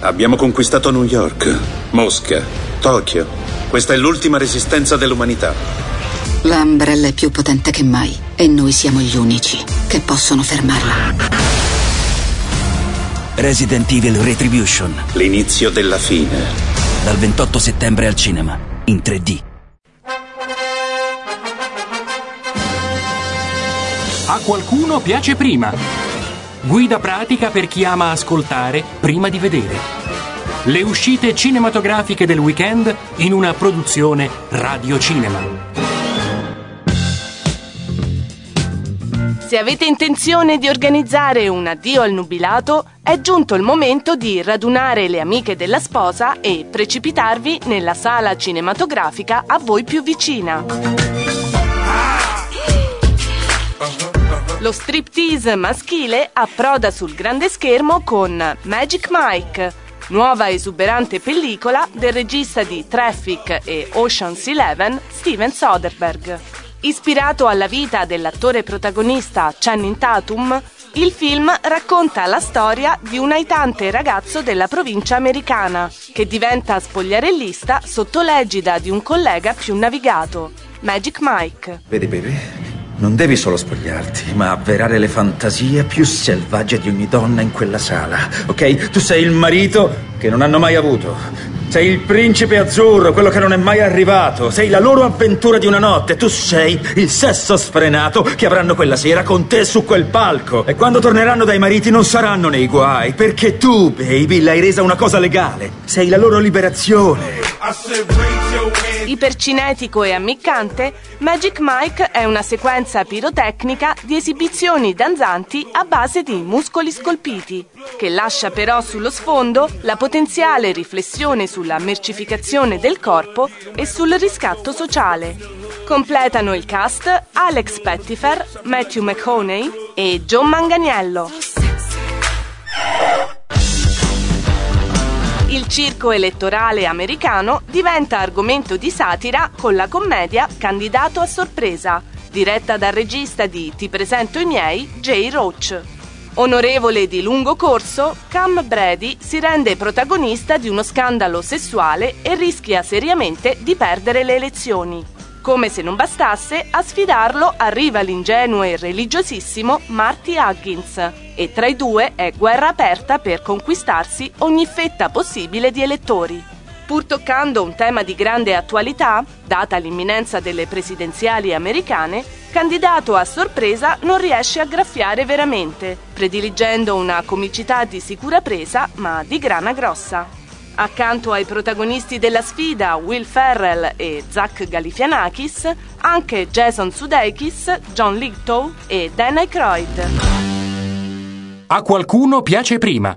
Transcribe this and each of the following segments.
Abbiamo conquistato New York, Mosca, Tokyo. Questa è l'ultima resistenza dell'umanità. L'Umbrella è più potente che mai e noi siamo gli unici che possono fermarla. Resident Evil Retribution. L'inizio della fine. Dal 28 settembre al cinema, in 3D. A qualcuno piace prima. Guida pratica per chi ama ascoltare prima di vedere. Le uscite cinematografiche del weekend in una produzione Radio Cinema. Se avete intenzione di organizzare un addio al nubilato, è giunto il momento di radunare le amiche della sposa e precipitarvi nella sala cinematografica a voi più vicina. Lo striptease maschile approda sul grande schermo con Magic Mike, nuova esuberante pellicola del regista di Traffic e Ocean's 11, Steven Soderbergh. Ispirato alla vita dell'attore protagonista Channing Tatum, il film racconta la storia di un aitante ragazzo della provincia americana che diventa spogliarellista sotto l'egida di un collega più navigato, Magic Mike. Vedi, baby, non devi solo spogliarti, ma avverare le fantasie più selvagge di ogni donna in quella sala, ok? Tu sei il marito che non hanno mai avuto. Sei il principe azzurro, quello che non è mai arrivato. Sei la loro avventura di una notte. Tu sei il sesso sfrenato che avranno quella sera con te su quel palco. E quando torneranno dai mariti non saranno nei guai, perché tu, baby, l'hai resa una cosa legale. Sei la loro liberazione. Ipercinetico e ammiccante, Magic Mike è una sequenza pirotecnica di esibizioni danzanti a base di muscoli scolpiti, che lascia però sullo sfondo la potenziale riflessione sulla mercificazione del corpo e sul riscatto sociale. Completano il cast Alex Pettyfer, Matthew McConaughey e John Manganiello. Il circo elettorale americano diventa argomento di satira con la commedia Candidato a sorpresa, diretta dal regista di Ti presento i miei, Jay Roach. Onorevole di lungo corso, Cam Brady si rende protagonista di uno scandalo sessuale e rischia seriamente di perdere le elezioni. Come se non bastasse, a sfidarlo arriva l'ingenuo e religiosissimo Marty Huggins e tra i due è guerra aperta per conquistarsi ogni fetta possibile di elettori. Pur toccando un tema di grande attualità, data l'imminenza delle presidenziali americane, Candidato a sorpresa non riesce a graffiare veramente, prediligendo una comicità di sicura presa ma di grana grossa. Accanto ai protagonisti della sfida, Will Ferrell e Zach Galifianakis, anche Jason Sudeikis, John Lithgow e Dan Aykroyd. A qualcuno piace prima.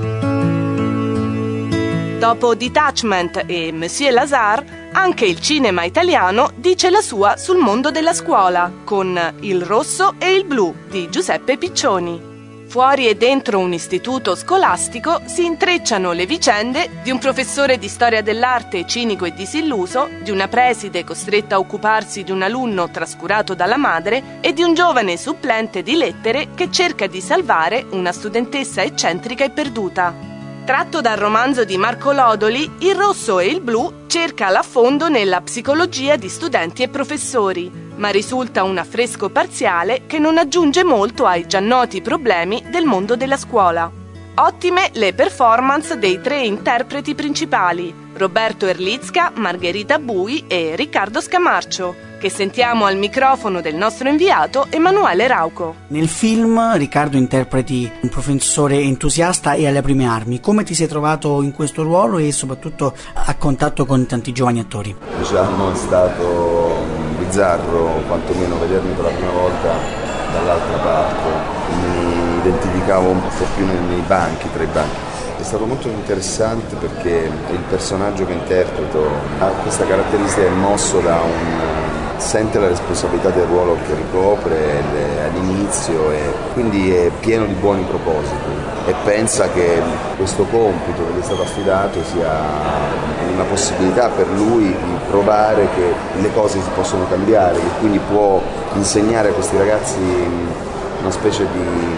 Dopo Detachment e Monsieur Lazare, anche il cinema italiano dice la sua sul mondo della scuola, con Il rosso e il blu di Giuseppe Piccioni. Fuori e dentro un istituto scolastico si intrecciano le vicende di un professore di storia dell'arte cinico e disilluso, di una preside costretta a occuparsi di un alunno trascurato dalla madre e di un giovane supplente di lettere che cerca di salvare una studentessa eccentrica e perduta. Tratto dal romanzo di Marco Lodoli, Il rosso e il blu cerca l'affondo nella psicologia di studenti e professori, ma risulta un affresco parziale che non aggiunge molto ai già noti problemi del mondo della scuola. Ottime le performance dei tre interpreti principali, Roberto Erlitzka, Margherita Bui e Riccardo Scamarcio, che sentiamo al microfono del nostro inviato Emanuele Rauco. Nel film Riccardo interpreti un professore entusiasta e alle prime armi. Come ti sei trovato in questo ruolo e soprattutto a contatto con tanti giovani attori? Diciamo è stato bizzarro quantomeno vedermi per la prima volta dall'altra parte. Mi identificavo un po' più nei banchi, tra i banchi. È stato molto interessante perché il personaggio che interpreto ha questa caratteristica, è mosso da sente la responsabilità del ruolo che ricopre all'inizio e quindi è pieno di buoni propositi e pensa che questo compito che gli è stato affidato sia una possibilità per lui di provare che le cose si possono cambiare, che quindi può insegnare a questi ragazzi una specie di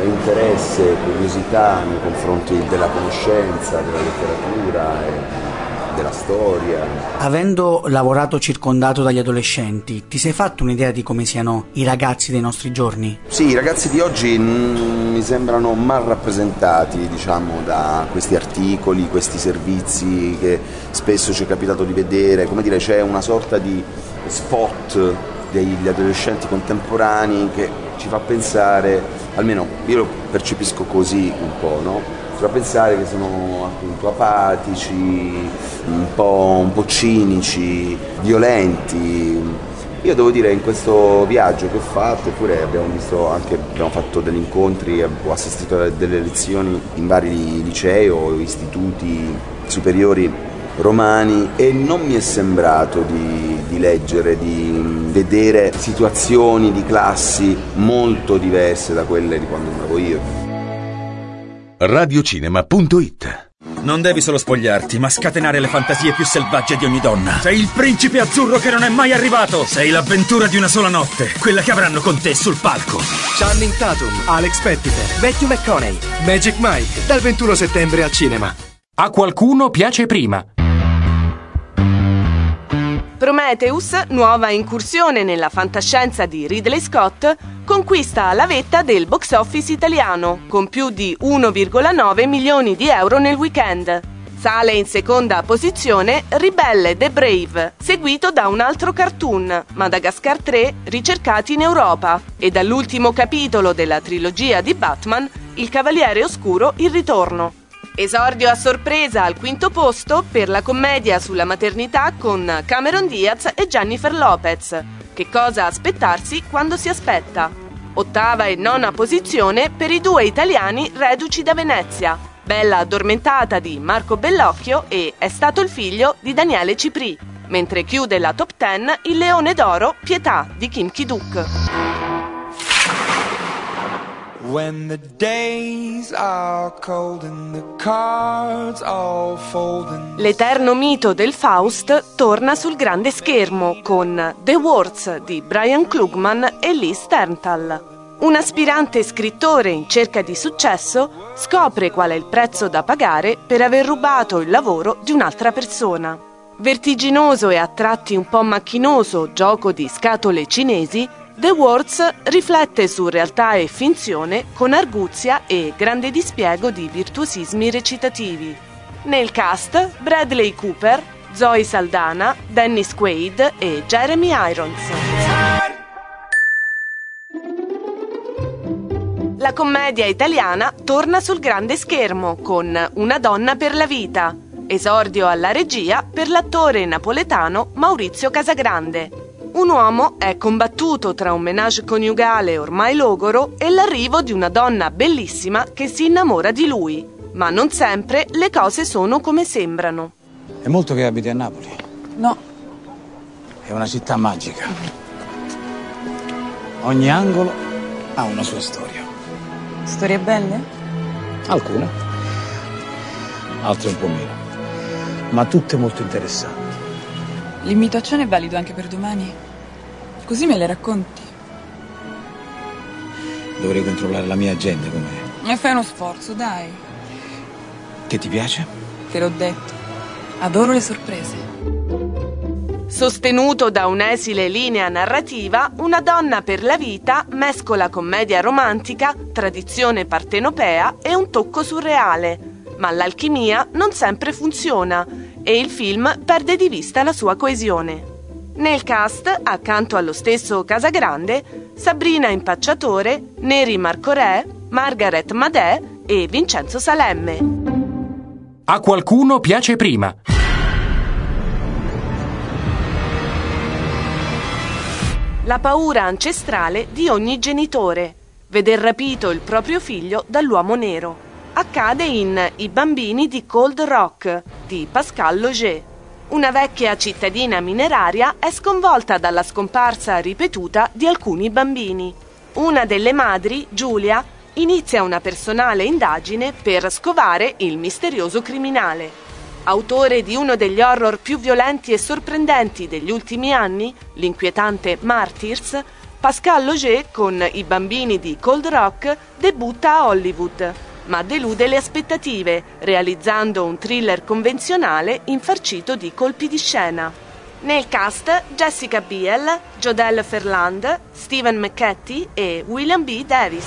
interesse, curiosità nei confronti della conoscenza, della letteratura e della storia. Avendo lavorato circondato dagli adolescenti, ti sei fatto un'idea di come siano i ragazzi dei nostri giorni? Sì, i ragazzi di oggi mi sembrano mal rappresentati, diciamo, da questi articoli, questi servizi che spesso ci è capitato di vedere. Come dire, c'è una sorta di spot degli adolescenti contemporanei che ci fa pensare, almeno io lo percepisco così un po', no? Ci fa pensare che sono appunto apatici, un po' cinici, violenti. Io devo dire, in questo viaggio che ho fatto, eppure abbiamo fatto degli incontri, ho assistito a delle lezioni in vari licei o istituti superiori romani e non mi è sembrato di leggere, di vedere situazioni di classi molto diverse da quelle di quando andavo io. Radiocinema.it. Non devi solo spogliarti, ma scatenare le fantasie più selvagge di ogni donna. Sei il principe azzurro che non è mai arrivato. Sei l'avventura di una sola notte, quella che avranno con te sul palco. Channing Tatum, Alex Pettyfer, Matthew McConaughey, Magic Mike, dal 21 settembre al cinema. A qualcuno piace prima. Prometheus, nuova incursione nella fantascienza di Ridley Scott, conquista la vetta del box office italiano, con più di 1,9 milioni di euro nel weekend. Sale in seconda posizione Ribelle the Brave, seguito da un altro cartoon, Madagascar 3, ricercati in Europa, e dall'ultimo capitolo della trilogia di Batman, Il Cavaliere Oscuro, Il Ritorno. Esordio a sorpresa al quinto posto per la commedia sulla maternità con Cameron Diaz e Jennifer Lopez. Che cosa aspettarsi quando si aspetta? Ottava e nona posizione per i due italiani reduci da Venezia, Bella addormentata di Marco Bellocchio e È stato il figlio di Daniele Cipri, mentre chiude la top 10 Il Leone d'Oro, Pietà di Kim Ki-duk. When the days are cold and the cards all fold. L'eterno mito del Faust torna sul grande schermo con The Words di Brian Klugman e Lee Sternthal. Un aspirante scrittore in cerca di successo scopre qual è il prezzo da pagare per aver rubato il lavoro di un'altra persona. Vertiginoso e a tratti un po' macchinoso gioco di scatole cinesi, The Words riflette su realtà e finzione con arguzia e grande dispiego di virtuosismi recitativi. Nel cast Bradley Cooper, Zoe Saldana, Dennis Quaid e Jeremy Irons. La commedia italiana torna sul grande schermo con Una donna per la vita, esordio alla regia per l'attore napoletano Maurizio Casagrande. Un uomo è combattuto tra un ménage coniugale ormai logoro e l'arrivo di una donna bellissima che si innamora di lui. Ma non sempre le cose sono come sembrano. È molto che abiti a Napoli? No. È una città magica. Ogni angolo ha una sua storia. Storie belle? Alcune. Altre un po' meno. Ma tutte molto interessanti. L'imitazione è valido anche per domani? Così me le racconti? Dovrei controllare la mia agenda, com'è? E fai uno sforzo, dai. Che ti piace? Te l'ho detto. Adoro le sorprese. Sostenuto da un'esile linea narrativa, Una donna per la vita mescola commedia romantica, tradizione partenopea e un tocco surreale. Ma l'alchimia non sempre funziona e il film perde di vista la sua coesione. Nel cast, accanto allo stesso Casagrande, Sabrina Impacciatore, Neri Marcorè, Margaret Madè e Vincenzo Salemme. A qualcuno piace prima. La paura ancestrale di ogni genitore, veder rapito il proprio figlio dall'uomo nero. Accade in I bambini di Cold Rock di Pascal Loger. Una vecchia cittadina mineraria è sconvolta dalla scomparsa ripetuta di alcuni bambini. Una delle madri, Giulia, inizia una personale indagine per scovare il misterioso criminale. Autore di uno degli horror più violenti e sorprendenti degli ultimi anni, l'inquietante Martyrs, Pascal Laugier, con I bambini di Cold Rock, debutta a Hollywood, ma delude le aspettative, realizzando un thriller convenzionale infarcito di colpi di scena. Nel cast Jessica Biel, Jodelle Ferland, Stephen McCarthy e William B. Davis.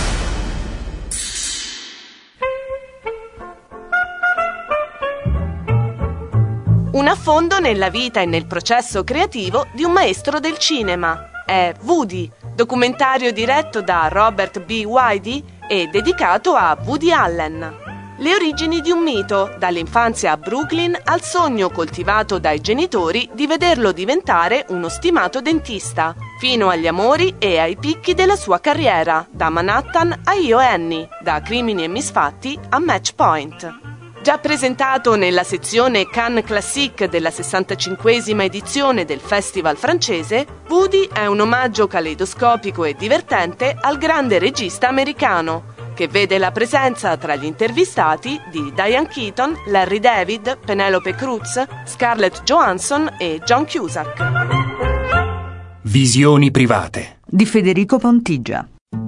Un affondo nella vita e nel processo creativo di un maestro del cinema. È Woody, documentario diretto da Robert B. Whitey e dedicato a Woody Allen. Le origini di un mito, dall'infanzia a Brooklyn al sogno coltivato dai genitori di vederlo diventare uno stimato dentista, fino agli amori e ai picchi della sua carriera, da Manhattan a Io e Annie, da Crimini e Misfatti a Match Point. Già presentato nella sezione Cannes Classique della 65esima edizione del festival francese, Woody è un omaggio caleidoscopico e divertente al grande regista americano, che vede la presenza tra gli intervistati di Diane Keaton, Larry David, Penelope Cruz, Scarlett Johansson e John Cusack. Visioni private di Federico Pontigia.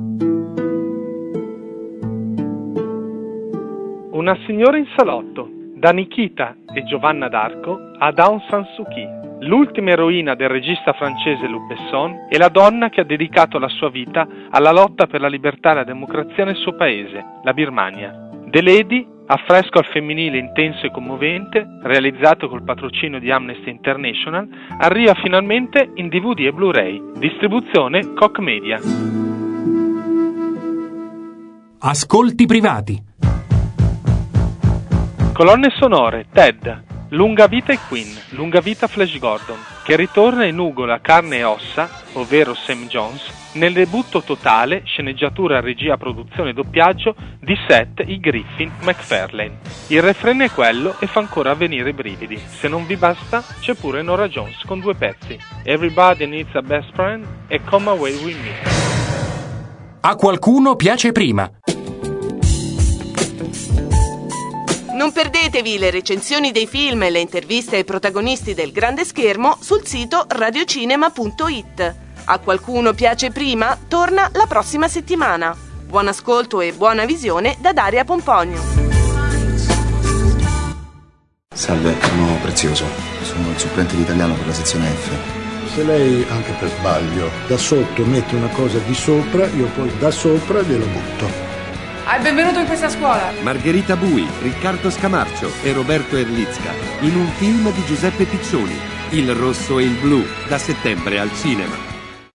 Una signora in salotto, da Nikita e Giovanna d'Arco ad Aung San Suu Kyi, l'ultima eroina del regista francese Luc Besson e la donna che ha dedicato la sua vita alla lotta per la libertà e la democrazia nel suo paese, la Birmania. The Lady, affresco al femminile intenso e commovente, realizzato col patrocinio di Amnesty International, arriva finalmente in DVD e Blu-ray, distribuzione Koch Media. Ascolti privati. Colonne sonore, Ted, Lunga vita e Queen, Lunga vita Flash Gordon, che ritorna in ugola carne e ossa, ovvero Sam Jones, nel debutto totale, sceneggiatura, regia, produzione e doppiaggio di Seth I. Griffin MacFarlane. Il refrain è quello e fa ancora venire i brividi. Se non vi basta, c'è pure Norah Jones con 2 pezzi, Everybody Needs a Best Friend e Come Away With Me. A qualcuno piace prima. Non perdetevi le recensioni dei film e le interviste ai protagonisti del grande schermo sul sito radiocinema.it. A qualcuno piace prima torna la prossima settimana. Buon ascolto e buona visione da Daria Pompogno. Salve, sono Prezioso. Sono il supplente di italiano per la sezione F. Se lei, anche per sbaglio, da sotto mette una cosa di sopra, io poi da sopra glielo butto. Benvenuto in questa scuola. Margherita Bui, Riccardo Scamarcio e Roberto Erlitzka in un film di Giuseppe Piccioni, Il rosso e il blu, da settembre al cinema.